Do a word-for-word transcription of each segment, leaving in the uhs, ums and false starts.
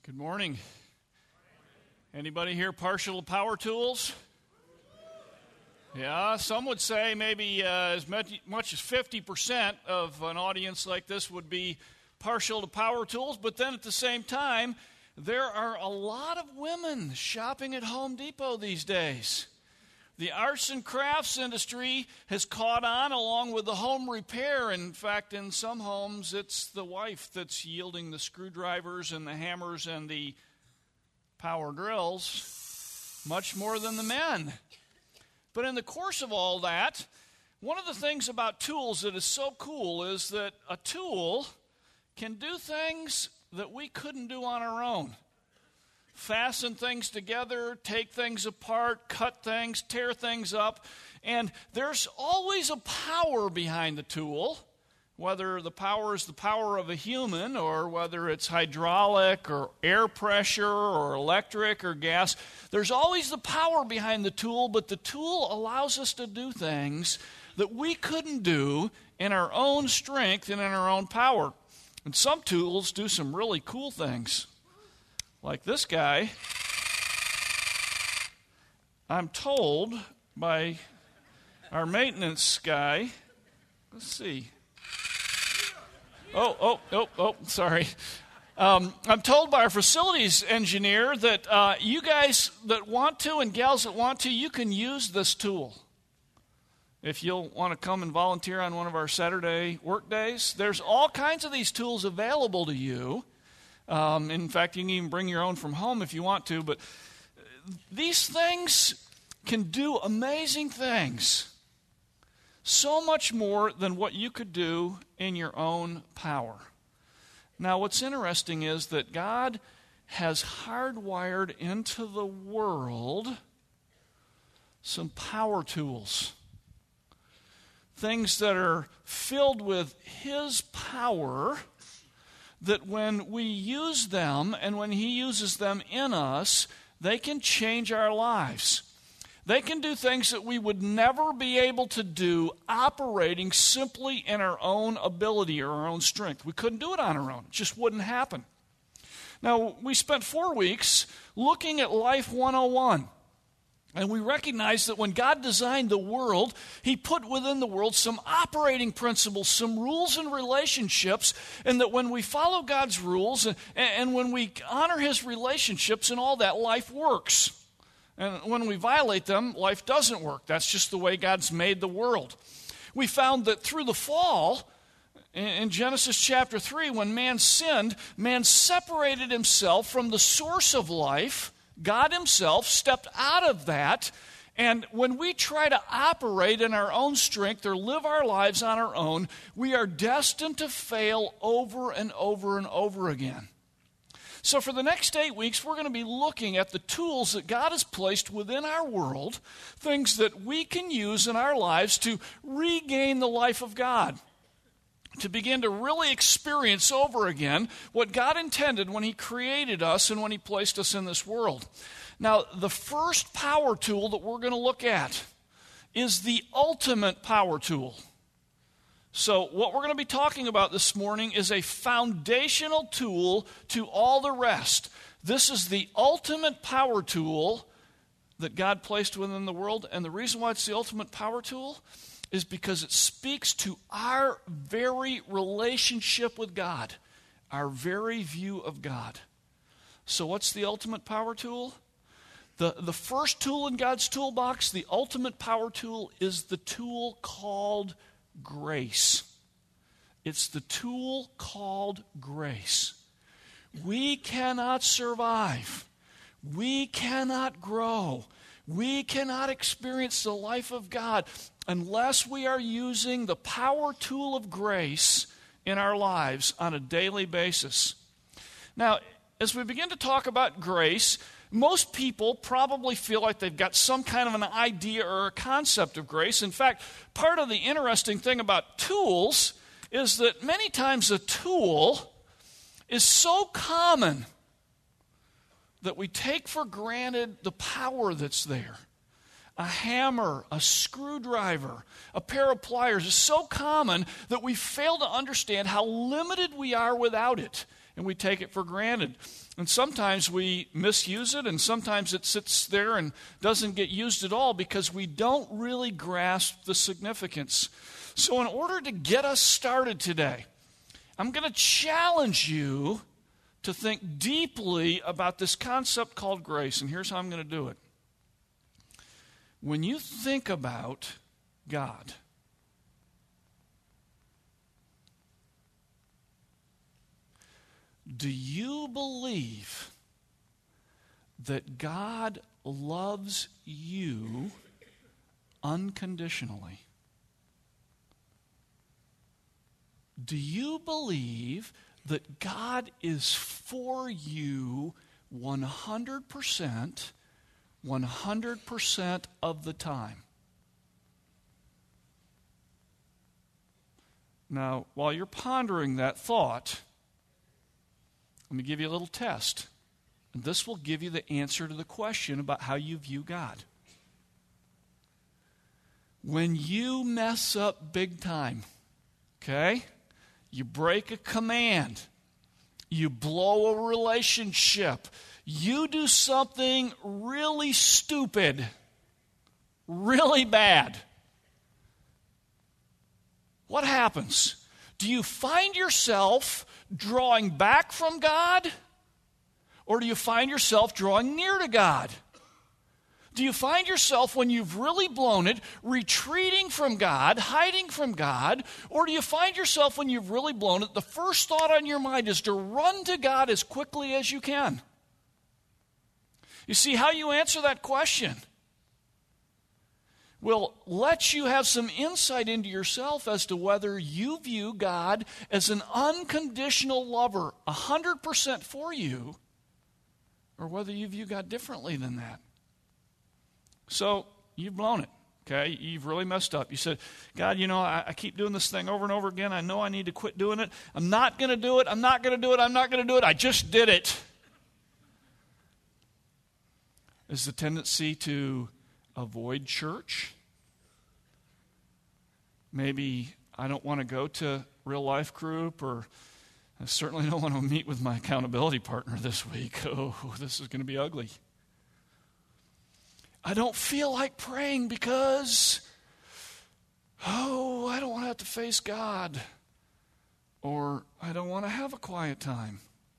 Good morning. Anybody here partial to power tools? Yeah, some would say maybe uh, as much, much as fifty percent of an audience like this would be partial to power tools, but then at the same time, there are a lot of women shopping at Home Depot these days. The arts and crafts industry has caught on along with the home repair. In fact, in some homes, it's the wife that's yielding the screwdrivers and the hammers and the power drills much more than the men. But in the course of all that, one of the things about tools that is so cool is that a tool can do things that we couldn't do on our own. Fasten things together, take things apart, cut things, tear things up. And there's always a power behind the tool, whether the power is the power of a human or whether it's hydraulic or air pressure or electric or gas. There's always the power behind the tool, but the tool allows us to do things that we couldn't do in our own strength and in our own power. And some tools do some really cool things. Like this guy, I'm told by our maintenance guy, let's see. Oh, oh, oh, oh, sorry. Um, I'm told by our facilities engineer that uh, you guys that want to and gals that want to, you can use this tool. If you'll want to come and volunteer on one of our Saturday work days, there's all kinds of these tools available to you. Um, in fact, you can even bring your own from home if you want to. But these things can do amazing things. So much more than what you could do in your own power. Now, what's interesting is that God has hardwired into the world some power tools. Things that are filled with His power, that when we use them and when He uses them in us, they can change our lives. They can do things that we would never be able to do operating simply in our own ability or our own strength. We couldn't do it on our own. It just wouldn't happen. Now, we spent four weeks looking at Life one oh one. And we recognize that when God designed the world, He put within the world some operating principles, some rules and relationships, and that when we follow God's rules and, and when we honor His relationships and all that, life works. And when we violate them, life doesn't work. That's just the way God's made the world. We found that through the fall, in Genesis chapter three, when man sinned, man separated himself from the source of life. God Himself stepped out of that, and when we try to operate in our own strength or live our lives on our own, we are destined to fail over and over and over again. So for the next eight weeks, we're going to be looking at the tools that God has placed within our world, things that we can use in our lives to regain the life of God, to begin to really experience over again what God intended when He created us and when He placed us in this world. Now, the first power tool that we're going to look at is the ultimate power tool. So what we're going to be talking about this morning is a foundational tool to all the rest. This is the ultimate power tool that God placed within the world, and the reason why it's the ultimate power tool is because it speaks to our very relationship with God, our very view of God. So what's the ultimate power tool? The, the first tool in God's toolbox, the ultimate power tool, is the tool called grace. It's the tool called grace. We cannot survive. We cannot grow. We cannot experience the life of God unless we are using the power tool of grace in our lives on a daily basis. Now, as we begin to talk about grace, most people probably feel like they've got some kind of an idea or a concept of grace. In fact, part of the interesting thing about tools is that many times a tool is so common that we take for granted the power that's there. A hammer, a screwdriver, a pair of pliers is so common that we fail to understand how limited we are without it. and we take it for granted. And sometimes we misuse it, and sometimes it sits there and doesn't get used at all because we don't really grasp the significance. So in order to get us started today, I'm going to challenge you to think deeply about this concept called grace, and here's how I'm going to do it. When you think about God, do you believe that God loves you unconditionally? Do you believe that God is for you one hundred percent, one hundred percent of the time? Now, while you're pondering that thought, let me give you a little test. And this will give you the answer to the question about how you view God. When you mess up big time, okay? You break a command. You blow a relationship. You do something really stupid, really bad. What happens? Do you find yourself drawing back from God? Or do you find yourself drawing near to God? Do you find yourself, when you've really blown it, retreating from God, hiding from God? Or do you find yourself, when you've really blown it, the first thought on your mind is to run to God as quickly as you can? You see, how you answer that question will let you have some insight into yourself as to whether you view God as an unconditional lover, one hundred percent for you, or whether you view God differently than that. So, you've blown it, okay? You've really messed up. You said, God, you know, I, I keep doing this thing over and over again. I know I need to quit doing it. I'm not going to do it. I'm not going to do it. I'm not going to do it. I just did it. Is the tendency to avoid church? Maybe I don't want to go to real life group, or I certainly don't want to meet with my accountability partner this week. Oh, this is going to be ugly. I don't feel like praying because, oh, I don't want to have to face God. Or I don't want to have a quiet time.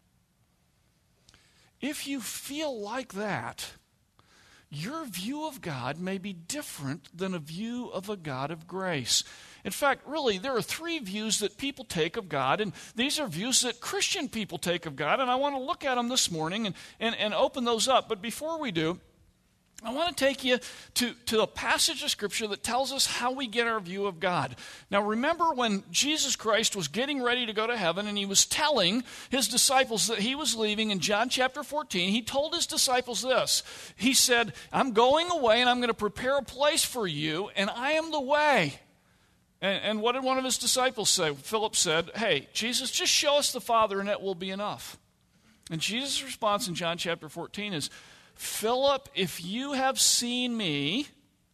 If you feel like that, your view of God may be different than a view of a God of grace. In fact, really, there are three views that people take of God, and these are views that Christian people take of God, and I want to look at them this morning and, and, and open those up. But before we do, I want to take you to, to a passage of Scripture that tells us how we get our view of God. Now, remember when Jesus Christ was getting ready to go to heaven and he was telling his disciples that he was leaving in John chapter fourteen, he told his disciples this. He said, I'm going away and I'm going to prepare a place for you, and I am the way. And, and what did one of his disciples say? Philip said, hey, Jesus, just show us the Father and it will be enough. And Jesus' response in John chapter fourteen is, Philip, if you have seen me,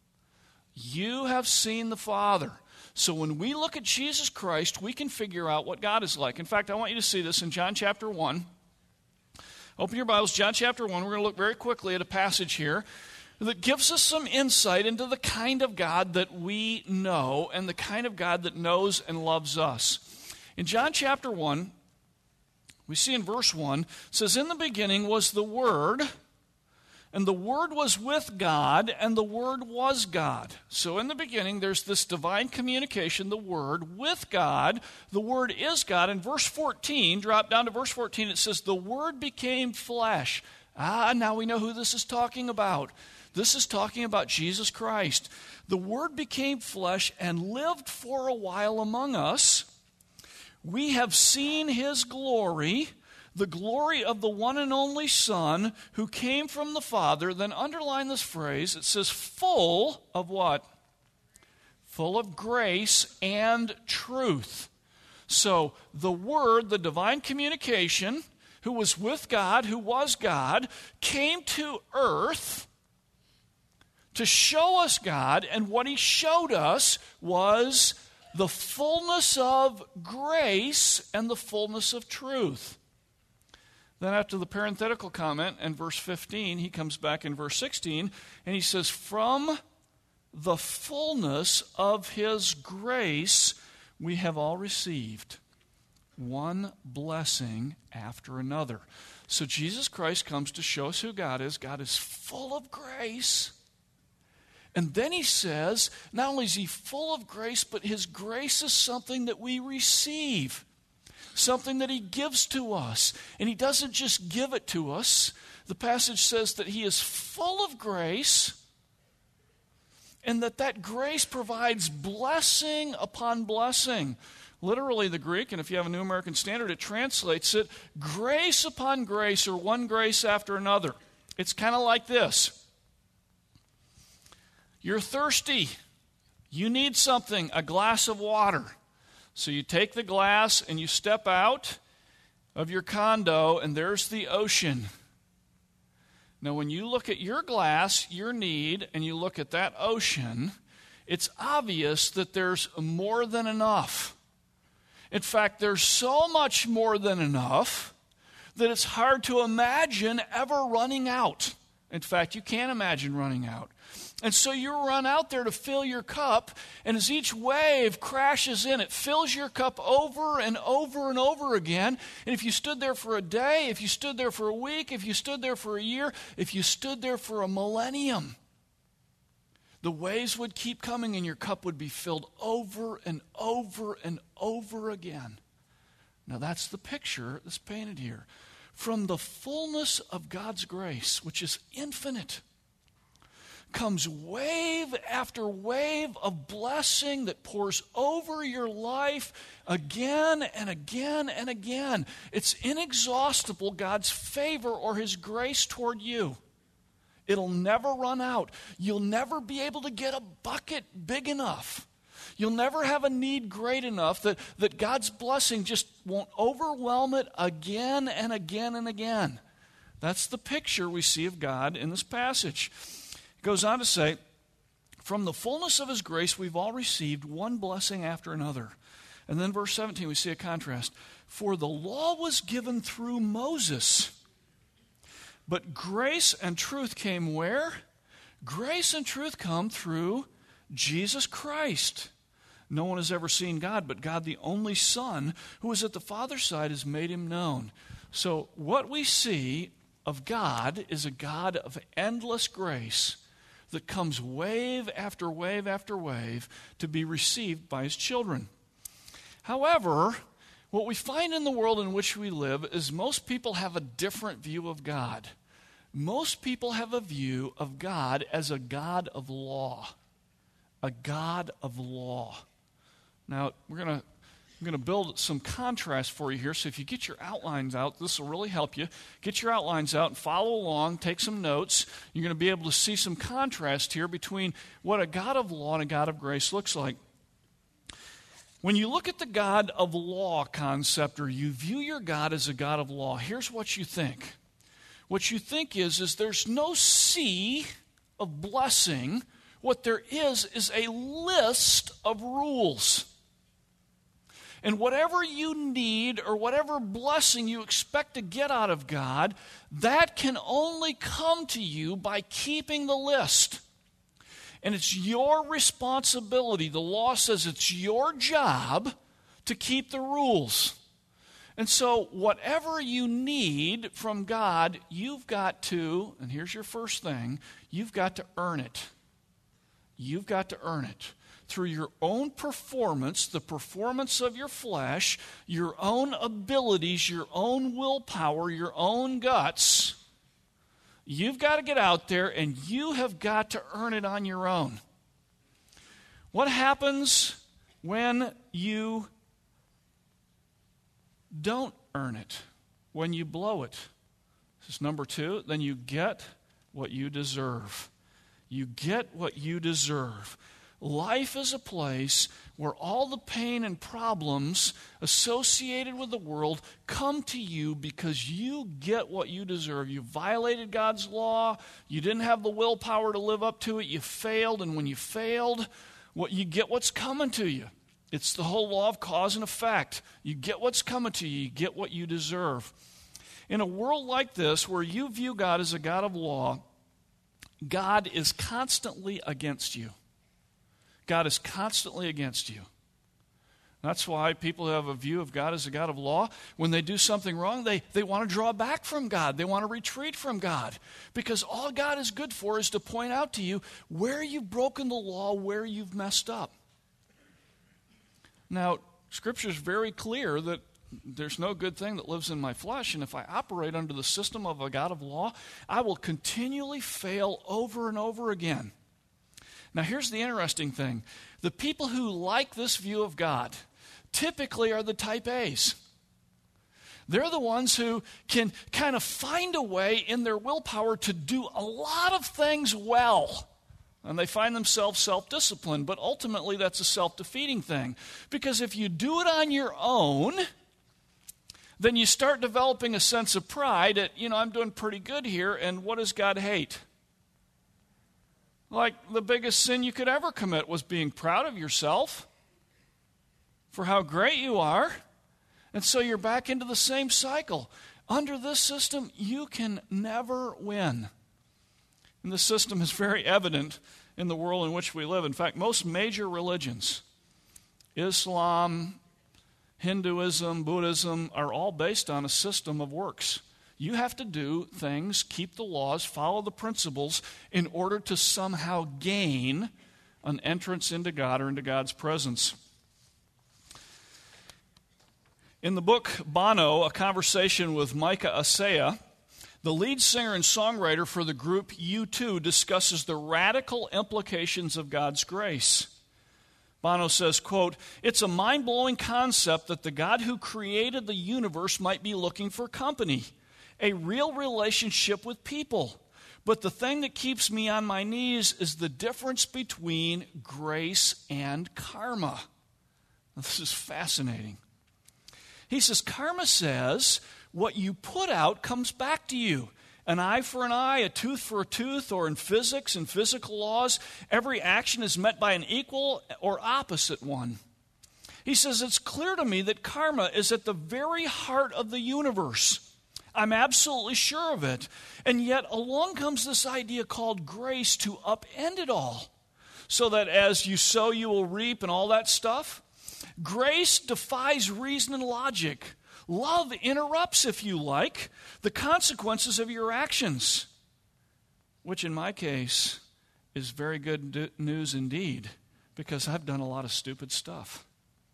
you have seen the Father. So when we look at Jesus Christ, we can figure out what God is like. In fact, I want you to see this in John chapter one. Open your Bibles, John chapter one. We're going to look very quickly at a passage here that gives us some insight into the kind of God that we know and the kind of God that knows and loves us. In John chapter one, we see in verse one, it says, in the beginning was the Word, and the Word was with God, and the Word was God. So in the beginning, there's this divine communication, the Word, with God. The Word is God. In verse fourteen, drop down to verse fourteen, it says, the Word became flesh. Ah, now we know who this is talking about. This is talking about Jesus Christ. The Word became flesh and lived for a while among us. We have seen His glory, the glory of the one and only Son who came from the Father. Then underline this phrase. It says full of what? Full of grace and truth. So the Word, the divine communication, who was with God, who was God, came to earth to show us God, and what He showed us was the fullness of grace and the fullness of truth. Then after the parenthetical comment in verse fifteen, he comes back in verse sixteen, and he says, from the fullness of his grace we have all received one blessing after another. So Jesus Christ comes to show us who God is. God is full of grace. And then he says, not only is he full of grace, but his grace is something that we receive, something that he gives to us. And he doesn't just give it to us. The passage says that he is full of grace, and that that grace provides blessing upon blessing. Literally, the Greek, and if you have a New American Standard, it translates it grace upon grace, or one grace after another. It's kind of like this. You're thirsty. You need something, a glass of water. So you take the glass and you step out of your condo, and there's the ocean. Now, when you look at your glass, your need, and you look at that ocean, it's obvious that there's more than enough. In fact, there's so much more than enough that it's hard to imagine ever running out. In fact, you can't imagine running out. And so you run out there to fill your cup, and as each wave crashes in, it fills your cup over and over and over again. And if you stood there for a day, if you stood there for a week, if you stood there for a year, if you stood there for a millennium, the waves would keep coming and your cup would be filled over and over and over again. Now that's the picture that's painted here. From the fullness of God's grace, which is infinite, comes wave after wave of blessing that pours over your life again and again and again. It's inexhaustible, God's favor or his grace toward you. It'll never run out. You'll never be able to get a bucket big enough. You'll never have a need great enough that, that God's blessing just won't overwhelm it again and again and again. That's the picture we see of God in this passage. It goes on to say, from the fullness of his grace, we've all received one blessing after another. And then verse seventeen, we see a contrast. For the law was given through Moses, but grace and truth came where? Grace and truth come through Jesus Christ. No one has ever seen God, but God, the only Son, who is at the Father's side, has made him known. So what we see of God is a God of endless grace that comes wave after wave after wave to be received by his children. However, what we find in the world in which we live is most people have a different view of God. Most people have a view of God as a God of law. A God of law. Now, we're going to I'm going to build some contrast for you here, so if you get your outlines out, this will really help you. Get your outlines out and follow along, take some notes. You're going to be able to see some contrast here between what a God of law and a God of grace looks like. When you look at the God of law concept, or you view your God as a God of law, here's what you think. What you think is, is there's no sea of blessing. What there is is a list of rules. And whatever you need or whatever blessing you expect to get out of God, that can only come to you by keeping the list. And it's your responsibility. The law says it's your job to keep the rules. And so whatever you need from God, you've got to, and here's your first thing, you've got to earn it. You've got to earn it. Through your own performance, the performance of your flesh, your own abilities, your own willpower, your own guts, you've got to get out there and you have got to earn it on your own. What happens when you don't earn it? When you blow it? This is number two. Then you get what you deserve. You get what you deserve. Life is a place where all the pain and problems associated with the world come to you because you get what you deserve. You violated God's law. You didn't have the willpower to live up to it. You failed, and when you failed, what you get what's coming to you. It's the whole law of cause and effect. You get what's coming to you. You get what you deserve. In a world like this, where you view God as a God of law, God is constantly against you. God is constantly against you. That's why people who have a view of God as a God of law, when they do something wrong, they, they want to draw back from God. They want to retreat from God. Because all God is good for is to point out to you where you've broken the law, where you've messed up. Now, Scripture is very clear that there's no good thing that lives in my flesh, and if I operate under the system of a God of law, I will continually fail over and over again. Now, here's the interesting thing. The people who like this view of God typically are the type A's. They're the ones who can kind of find a way in their willpower to do a lot of things well. And they find themselves self-disciplined, but ultimately that's a self-defeating thing. Because if you do it on your own, then you start developing a sense of pride at, you know, I'm doing pretty good here, and what does God hate? Like the biggest sin you could ever commit was being proud of yourself for how great you are. And so you're back into the same cycle. Under this system, you can never win. And this system is very evident in the world in which we live. In fact, most major religions, Islam, Hinduism, Buddhism, are all based on a system of works. You have to do things, keep the laws, follow the principles in order to somehow gain an entrance into God or into God's presence. In the book Bono, A Conversation with Micah Asaya, the lead singer and songwriter for the group U two discusses the radical implications of God's grace. Bono says, quote, "It's a mind-blowing concept that the God who created the universe might be looking for company, a real relationship with people. But the thing that keeps me on my knees is the difference between grace and karma." Now, this is fascinating. He says, karma says what you put out comes back to you. An eye for an eye, a tooth for a tooth, or in physics and physical laws, every action is met by an equal or opposite one. He says, it's clear to me that karma is at the very heart of the universe. I'm absolutely sure of it. And yet along comes this idea called grace to upend it all. So that as you sow, you will reap and all that stuff. Grace defies reason and logic. Love interrupts, if you like, the consequences of your actions. Which in my case is very good news indeed, because I've done a lot of stupid stuff.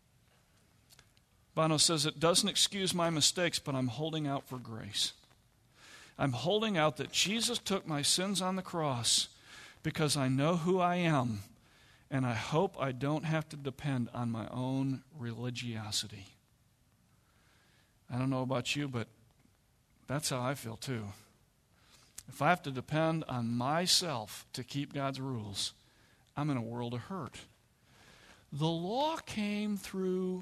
Bono says, it doesn't excuse my mistakes, but I'm holding out for grace. I'm holding out that Jesus took my sins on the cross because I know who I am, and I hope I don't have to depend on my own religiosity. I don't know about you, but that's how I feel too. If I have to depend on myself to keep God's rules, I'm in a world of hurt. The law came through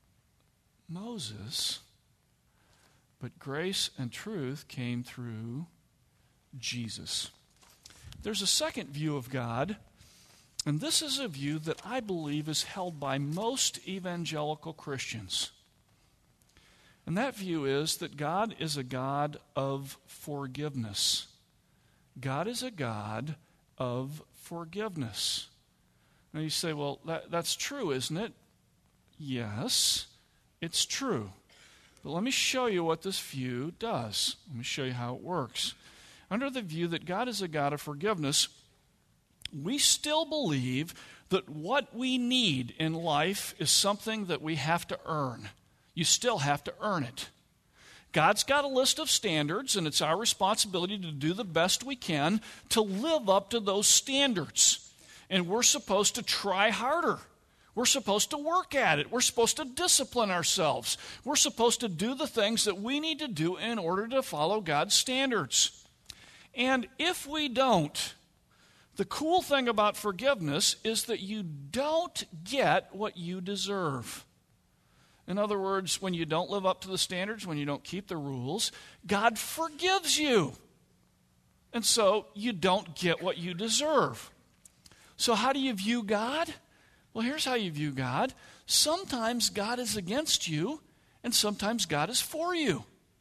Moses, but grace and truth came through Jesus. There's a second view of God, and this is a view that I believe is held by most evangelical Christians. And that view is that God is a God of forgiveness. God is a God of forgiveness. Now you say, well, that, that's true, isn't it? Yes, it's true. But let me show you what this view does. Let me show you how it works. Under the view that God is a God of forgiveness, we still believe that what we need in life is something that we have to earn. You still have to earn it. God's got a list of standards, and it's our responsibility to do the best we can to live up to those standards. And we're supposed to try harder. We're supposed to work at it. We're supposed to discipline ourselves. We're supposed to do the things that we need to do in order to follow God's standards. And if we don't, the cool thing about forgiveness is that you don't get what you deserve. In other words, when you don't live up to the standards, when you don't keep the rules, God forgives you. And so you don't get what you deserve. So how do you view God? Well, here's how you view God. Sometimes God is against you, and sometimes God is for you.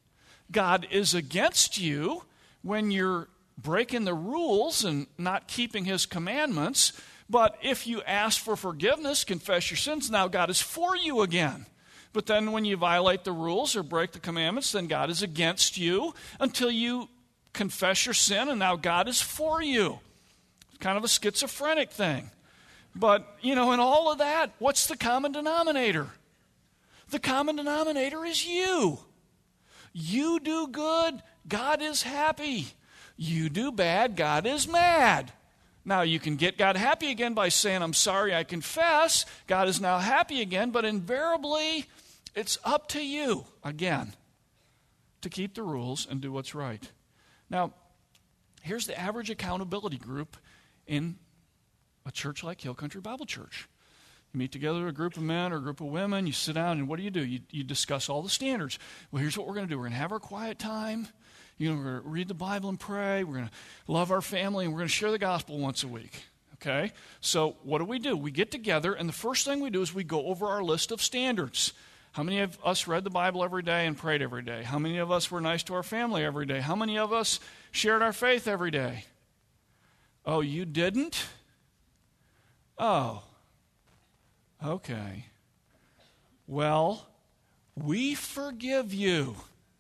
God is against you when you're breaking the rules and not keeping his commandments. But if you ask for forgiveness, confess your sins, now God is for you again. But then when you violate the rules or break the commandments, then God is against you until you confess your sin, and now God is for you. It's kind of a schizophrenic thing. But, you know, in all of that, what's the common denominator? The common denominator is you. You do good, God is happy. You do bad, God is mad. Now, you can get God happy again by saying, I'm sorry, I confess. God is now happy again, but invariably, it's up to you, again, to keep the rules and do what's right. Now, here's the average accountability group in a church like Hill Country Bible Church. You meet together, a group of men or a group of women, you sit down, and what do you do? You, you discuss all the standards. Well, here's what we're going to do. We're going to have our quiet time. You know, we're going to read the Bible and pray. We're going to love our family, and we're going to share the gospel once a week. Okay? So what do we do? We get together, and the first thing we do is we go over our list of standards. How many of us read the Bible every day and prayed every day? How many of us were nice to our family every day? How many of us shared our faith every day? Oh, you didn't? Oh. Okay. Well, we forgive you.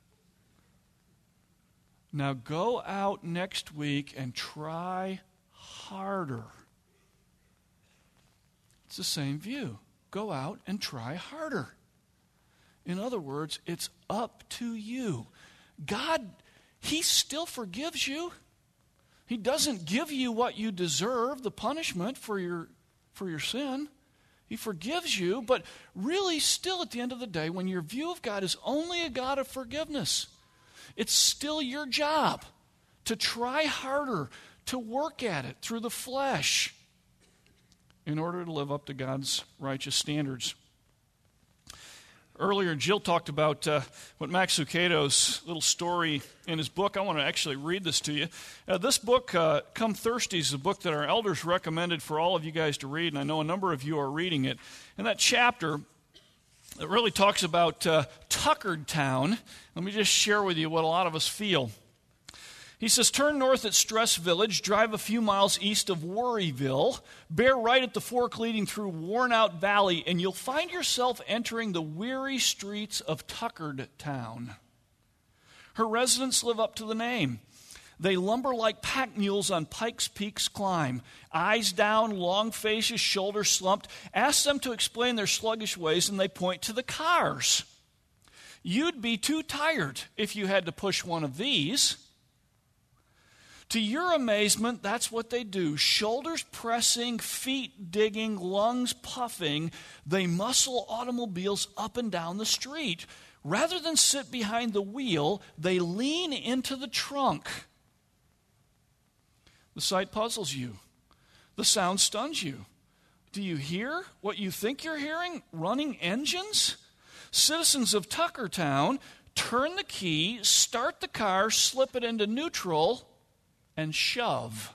Now go out next week and try harder. It's the same view. Go out and try harder. In other words, it's up to you. God, he still forgives you. He doesn't give you what you deserve, the punishment for your, for your sin. He forgives you, but really still at the end of the day, when your view of God is only a God of forgiveness, it's still your job to try harder, to work at it through the flesh in order to live up to God's righteous standards. Earlier, Jill talked about uh, what Max Lucado's little story in his book. I want to actually read this to you. Uh, this book, uh, Come Thirsty, is a book that our elders recommended for all of you guys to read, and I know a number of you are reading it. In that chapter, it really talks about uh, Tuckertown. Let me just share with you what a lot of us feel. He says, turn north at Stress Village, drive a few miles east of Worryville, bear right at the fork leading through Worn-Out Valley, and you'll find yourself entering the weary streets of Tuckertown. Her residents live up to the name. They lumber like pack mules on Pikes Peak's climb. Eyes down, long faces, shoulders slumped. Ask them to explain their sluggish ways, and they point to the cars. You'd be too tired if you had to push one of these. To your amazement, that's what they do. Shoulders pressing, feet digging, lungs puffing, they muscle automobiles up and down the street. Rather than sit behind the wheel, they lean into the trunk. The sight puzzles you. The sound stuns you. Do you hear what you think you're hearing? Running engines? Citizens of Tuckertown turn the key, start the car, slip it into neutral, and shove.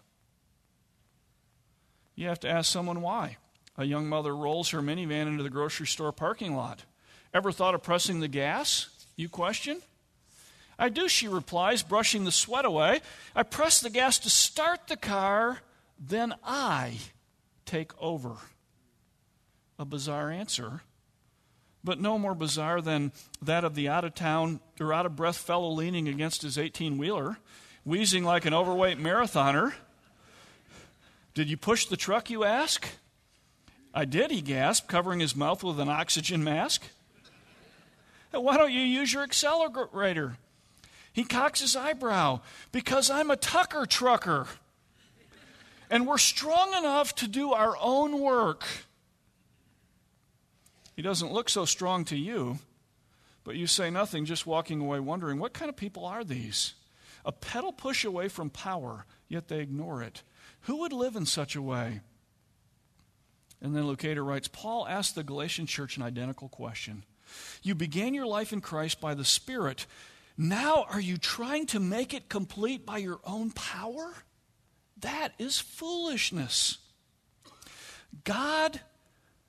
You have to ask someone why. A young mother rolls her minivan into the grocery store parking lot. Ever thought of pressing the gas? You question. I do, she replies, brushing the sweat away. I press the gas to start the car, then I take over. A bizarre answer, but no more bizarre than that of the out-of-town or out-of-breath fellow leaning against his eighteen-wheeler, wheezing like an overweight marathoner. Did you push the truck, you ask? I did, he gasped, covering his mouth with an oxygen mask. Why don't you use your accelerator? He cocks his eyebrow. Because I'm a Tucker trucker. And we're strong enough to do our own work. He doesn't look so strong to you, but you say nothing, just walking away wondering, what kind of people are these? A pedal push away from power, yet they ignore it. Who would live in such a way? And then Lucado writes, Paul asked the Galatian church an identical question. You began your life in Christ by the Spirit. Now are you trying to make it complete by your own power? That is foolishness. God,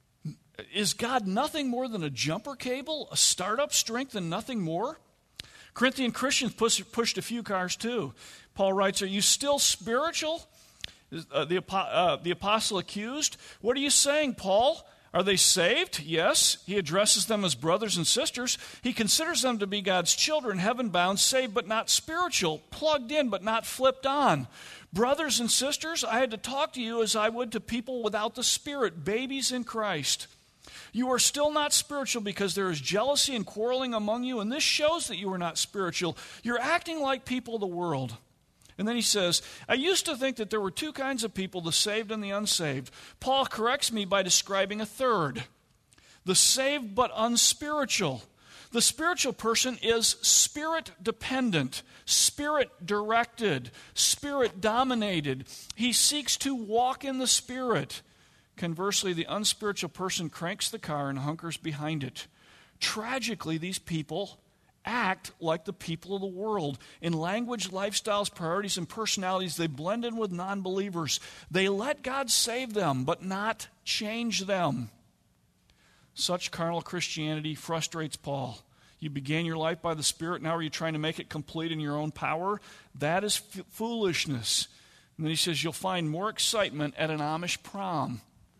is God nothing more than a jumper cable, a startup strength and nothing more? Corinthian Christians push, pushed a few cars too. Paul writes, are you still spiritual? Uh, the, uh, the apostle accused, what are you saying, Paul? Are they saved? Yes. He addresses them as brothers and sisters. He considers them to be God's children, heaven-bound, saved but not spiritual, plugged in but not flipped on. Brothers and sisters, I had to talk to you as I would to people without the Spirit, babies in Christ. You are still not spiritual because there is jealousy and quarreling among you, and this shows that you are not spiritual. You're acting like people of the world. And then he says, I used to think that there were two kinds of people, the saved and the unsaved. Paul corrects me by describing a third, the saved but unspiritual. The spiritual person is spirit-dependent, spirit-directed, spirit-dominated. He seeks to walk in the Spirit. Conversely, the unspiritual person cranks the car and hunkers behind it. Tragically, these people act like the people of the world. In language, lifestyles, priorities, and personalities, they blend in with non-believers. They let God save them, but not change them. Such carnal Christianity frustrates Paul. You began your life by the Spirit, now are you trying to make it complete in your own power? That is f- foolishness. And then he says, you'll find more excitement at an Amish prom.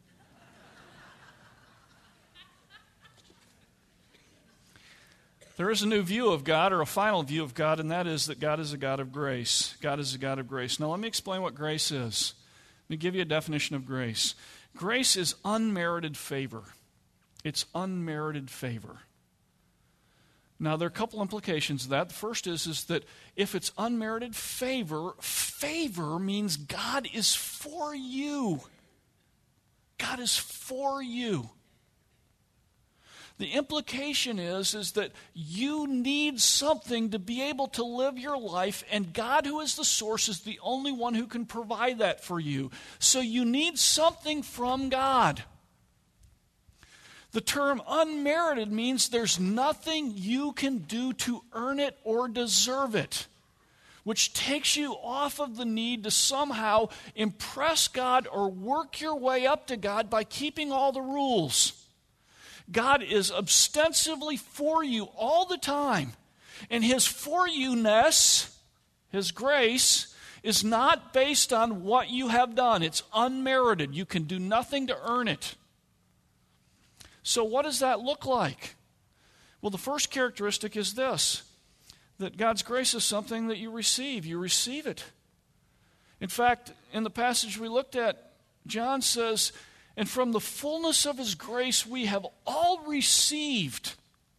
There is a new view of God, or a final view of God, and that is that God is a God of grace. God is a God of grace. Now let me explain what grace is. Let me give you a definition of grace. Grace is unmerited favor. It's unmerited favor. Now there are a couple implications of that. The first is, is that if it's unmerited favor, favor means God is for you. God is for you. The implication is, is that you need something to be able to live your life, and God, who is the source, is the only one who can provide that for you. So you need something from God. The term unmerited means there's nothing you can do to earn it or deserve it, which takes you off of the need to somehow impress God or work your way up to God by keeping all the rules. God is ostensibly for you all the time. And His for you-ness, His grace, is not based on what you have done. It's unmerited. You can do nothing to earn it. So what does that look like? Well, the first characteristic is this, that God's grace is something that you receive. You receive it. In fact, in the passage we looked at, John says, and from the fullness of His grace we have all received.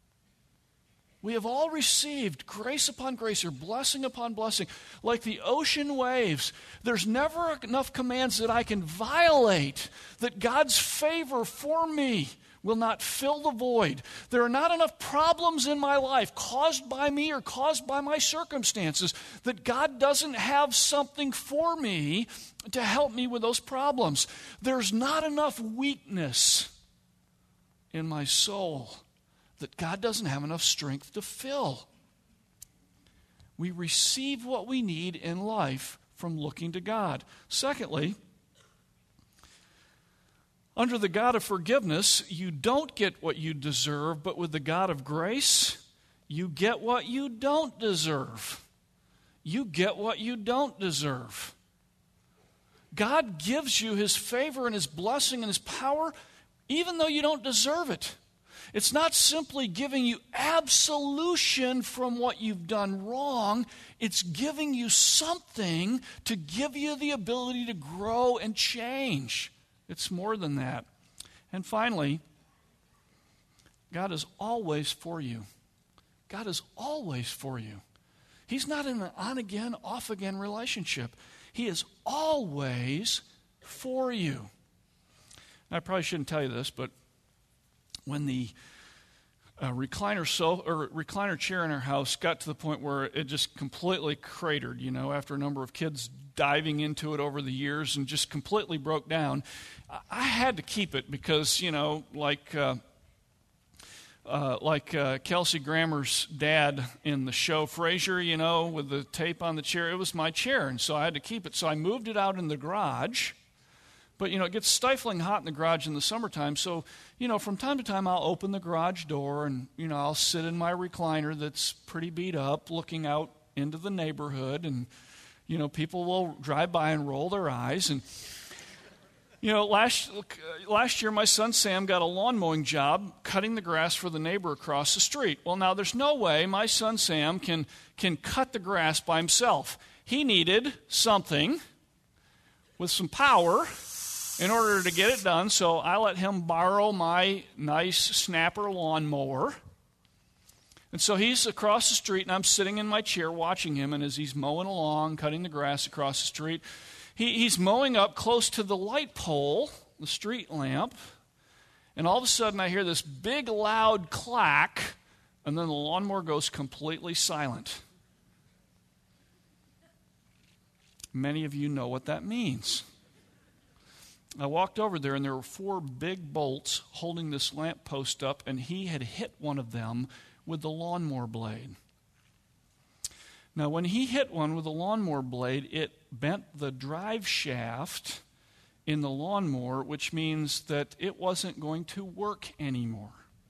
We have all received grace upon grace, or blessing upon blessing, like the ocean waves. There's never enough commands that I can violate, that God's favor for me will not fill the void. There are not enough problems in my life caused by me or caused by my circumstances that God doesn't have something for me to help me with those problems. There's not enough weakness in my soul that God doesn't have enough strength to fill. We receive what we need in life from looking to God. Secondly, under the God of forgiveness, you don't get what you deserve, but with the God of grace, you get what you don't deserve. You get what you don't deserve. God gives you His favor and His blessing and His power, even though you don't deserve it. It's not simply giving you absolution from what you've done wrong. It's giving you something to give you the ability to grow and change. It's more than that. And finally, God is always for you. God is always for you. He's not in an on-again, off-again relationship. He is always for you. I probably shouldn't tell you this, but when the uh, recliner so or recliner chair in our house got to the point where it just completely cratered, you know, after a number of kids diving into it over the years and just completely broke down, I had to keep it because, you know, like uh, uh, like uh, Kelsey Grammer's dad in the show Frasier, you know, with the tape on the chair, it was my chair, and so I had to keep it. So I moved it out in the garage. But, you know, it gets stifling hot in the garage in the summertime. So, you know, from time to time I'll open the garage door and, you know, I'll sit in my recliner that's pretty beat up looking out into the neighborhood. And, you know, people will drive by and roll their eyes. And, you know, last, last year my son Sam got a lawn mowing job cutting the grass for the neighbor across the street. Well, now there's no way my son Sam can, can cut the grass by himself. He needed something with some power in order to get it done, so I let him borrow my nice snapper lawnmower. And so he's across the street, and I'm sitting in my chair watching him, and as he's mowing along, cutting the grass across the street, he, he's mowing up close to the light pole, the street lamp, and all of a sudden I hear this big loud clack, and then the lawnmower goes completely silent. Many of you know what that means. I walked over there, and there were four big bolts holding this lamp post up, and he had hit one of them with the lawnmower blade. Now, when he hit one with the lawnmower blade, it bent the drive shaft in the lawnmower, which means that it wasn't going to work anymore.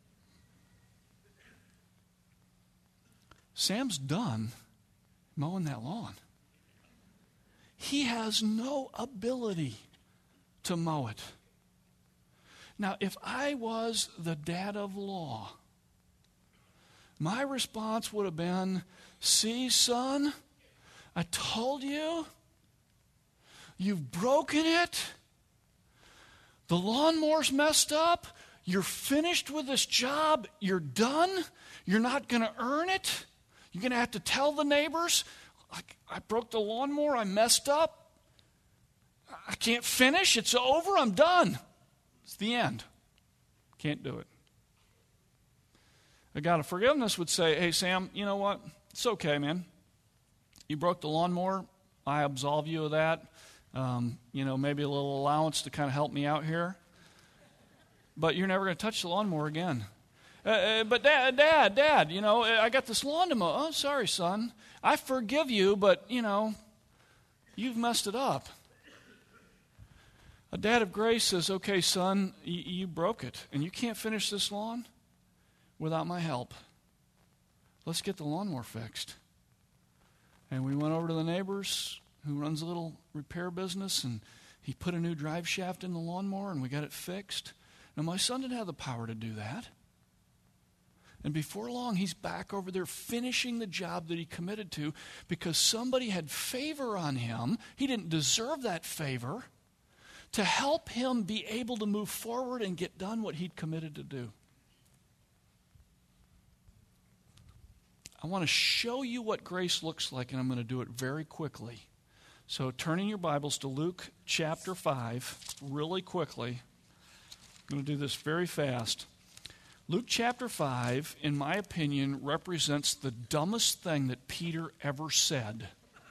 Sam's done mowing that lawn. He has no ability to mow it. Now, if I was the dad of law, my response would have been, see, son, I told you, you've broken it. The lawnmower's messed up. You're finished with this job. You're done. You're not going to earn it. You're going to have to tell the neighbors, I, I broke the lawnmower. I messed up. I can't finish. It's over. I'm done. It's the end. Can't do it. A God of forgiveness would say, hey, Sam, you know what? It's okay, man. You broke the lawnmower. I absolve you of that. Um, you know, maybe a little allowance to kind of help me out here. But you're never going to touch the lawnmower again. Uh, uh, but dad, dad, dad, you know, I got this lawn to mow. Oh, sorry, son. I forgive you, but, you know, you've messed it up. A dad of grace says, okay, son, you, you broke it, and you can't finish this lawn without my help. Let's get the lawnmower fixed. And we went over to the neighbors who runs a little repair business, and he put a new drive shaft in the lawnmower, and we got it fixed. Now, my son didn't have the power to do that. And before long, he's back over there finishing the job that he committed to because somebody had favor on him. He didn't deserve that favor, to help him be able to move forward and get done what he'd committed to do. I want to show you what grace looks like, and I'm going to do it very quickly. So turning your Bibles to Luke chapter five really quickly. I'm going to do this very fast. Luke chapter five, in my opinion, represents the dumbest thing that Peter ever said.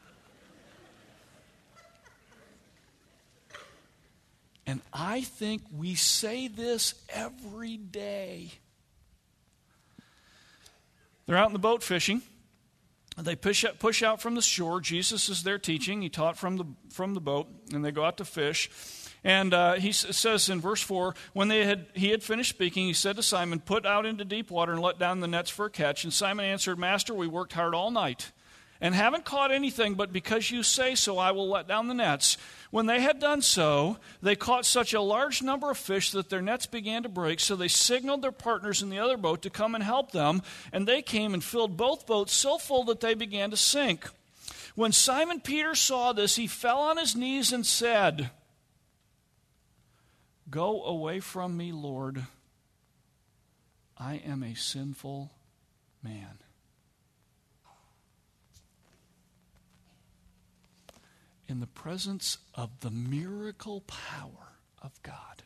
And I think we say this every day. They're out in the boat fishing. They push out, push out from the shore. Jesus is there teaching. He taught from the from the boat, and they go out to fish. And uh, he s- says in verse four, when they had he had finished speaking, he said to Simon, put out into deep water and let down the nets for a catch. And Simon answered, Master, we worked hard all night and haven't caught anything, but because you say so, I will let down the nets. When they had done so, they caught such a large number of fish that their nets began to break, so they signaled their partners in the other boat to come and help them, and they came and filled both boats so full that they began to sink. When Simon Peter saw this, he fell on his knees and said, Go away from me, Lord. I am a sinful man. In the presence of the miracle power of God,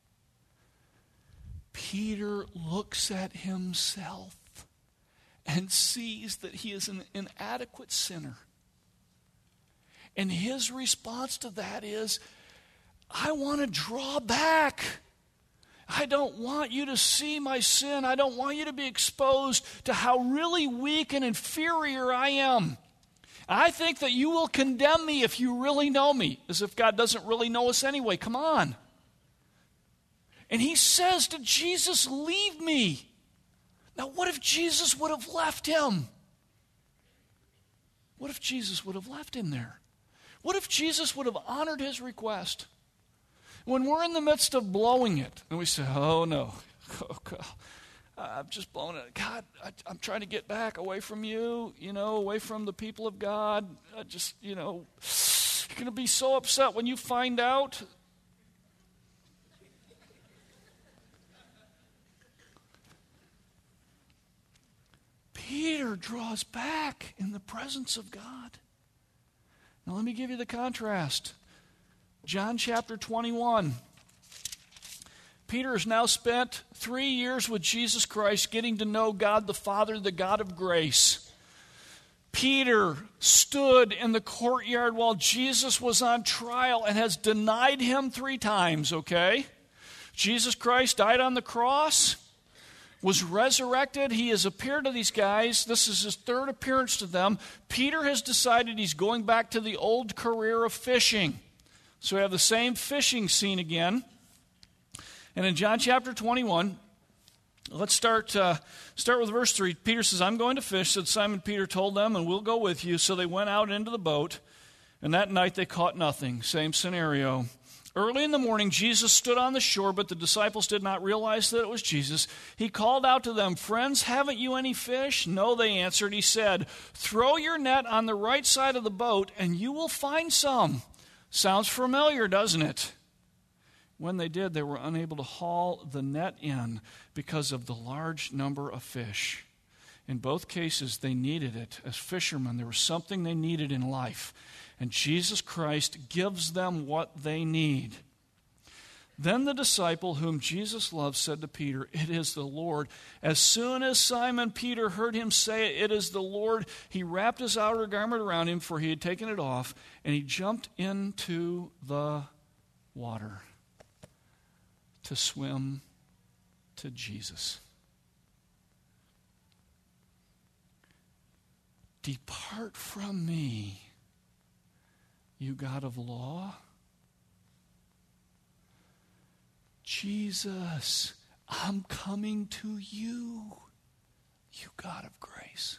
Peter looks at himself and sees that he is an inadequate sinner. And his response to that is, I want to draw back. I don't want you to see my sin. I don't want you to be exposed to how really weak and inferior I am. I think that you will condemn me if you really know me, as if God doesn't really know us anyway. Come on. And he says to Jesus, leave me. Now, what if Jesus would have left him? What if Jesus would have left him there? What if Jesus would have honored his request? When we're in the midst of blowing it, and we say, oh, no, oh, God, I'm just blowing it. God, I, I'm trying to get back away from you, you know, away from the people of God. I just, you know, you're going to be so upset when you find out. Peter draws back in the presence of God. Now let me give you the contrast. John chapter twenty-one. Peter has now spent three years with Jesus Christ getting to know God the Father, the God of grace. Peter stood in the courtyard while Jesus was on trial and has denied him three times, okay? Jesus Christ died on the cross, was resurrected. He has appeared to these guys. This is his third appearance to them. Peter has decided he's going back to the old career of fishing. So we have the same fishing scene again. And in John chapter twenty-one, let's start uh, start with verse three. Peter says, I'm going to fish, said Simon Peter told them, and we'll go with you. So they went out into the boat, and that night they caught nothing. Same scenario. Early in the morning, Jesus stood on the shore, but the disciples did not realize that it was Jesus. He called out to them, friends, haven't you any fish? No, they answered. He said, throw your net on the right side of the boat, and you will find some. Sounds familiar, doesn't it? When they did, they were unable to haul the net in because of the large number of fish. In both cases, they needed it. As fishermen, there was something they needed in life. And Jesus Christ gives them what they need. Then the disciple whom Jesus loved said to Peter, it is the Lord. As soon as Simon Peter heard him say, it is the Lord, he wrapped his outer garment around him, for he had taken it off, and he jumped into the water to swim to Jesus. Depart from me, you God of law. Jesus, I'm coming to you, you God of grace.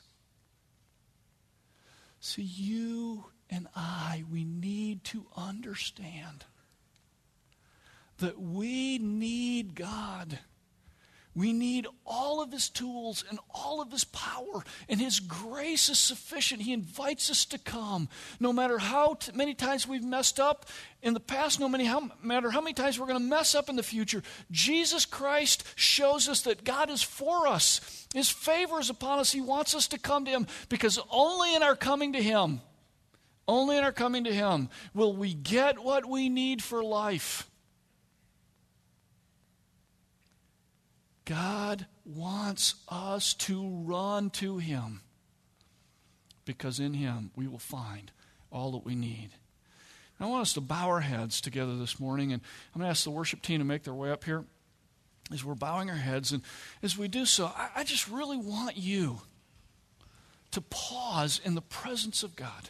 See, you and I, we need to understand that we need God. We need all of his tools and all of his power, and his grace is sufficient. He invites us to come. No matter how t- many times we've messed up in the past, no many how, matter how many times we're going to mess up in the future, Jesus Christ shows us that God is for us. His favor is upon us. He wants us to come to him, because only in our coming to him, only in our coming to him will we get what we need for life. God wants us to run to him, because in him we will find all that we need. And I want us to bow our heads together this morning, and I'm going to ask the worship team to make their way up here as we're bowing our heads. And as we do so, I, I just really want you to pause in the presence of God.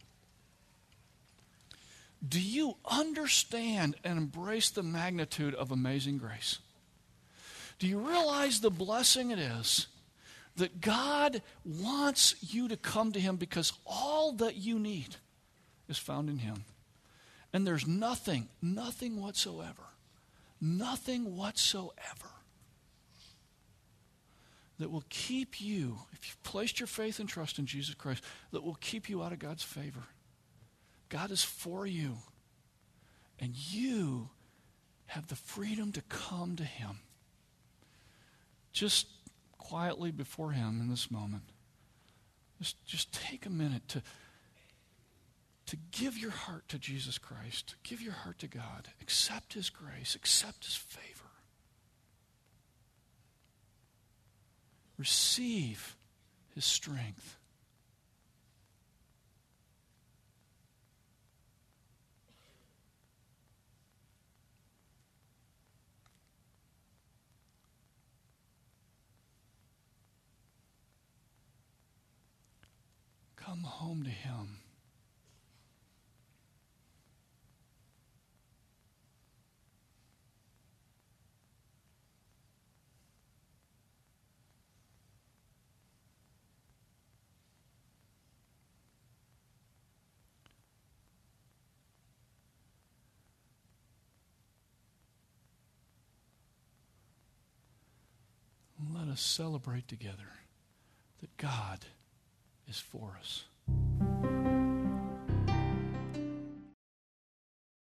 Do you understand and embrace the magnitude of amazing grace? Do you realize the blessing it is that God wants you to come to him, because all that you need is found in him? And there's nothing, nothing whatsoever, nothing whatsoever that will keep you, if you've placed your faith and trust in Jesus Christ, that will keep you out of God's favor. God is for you, and you have the freedom to come to him. Just quietly before him in this moment, just, just take a minute to, to give your heart to Jesus Christ. Give your heart to God. Accept his grace. Accept his favor. Receive his strength. Come home to Him. Let us celebrate together that God is for us.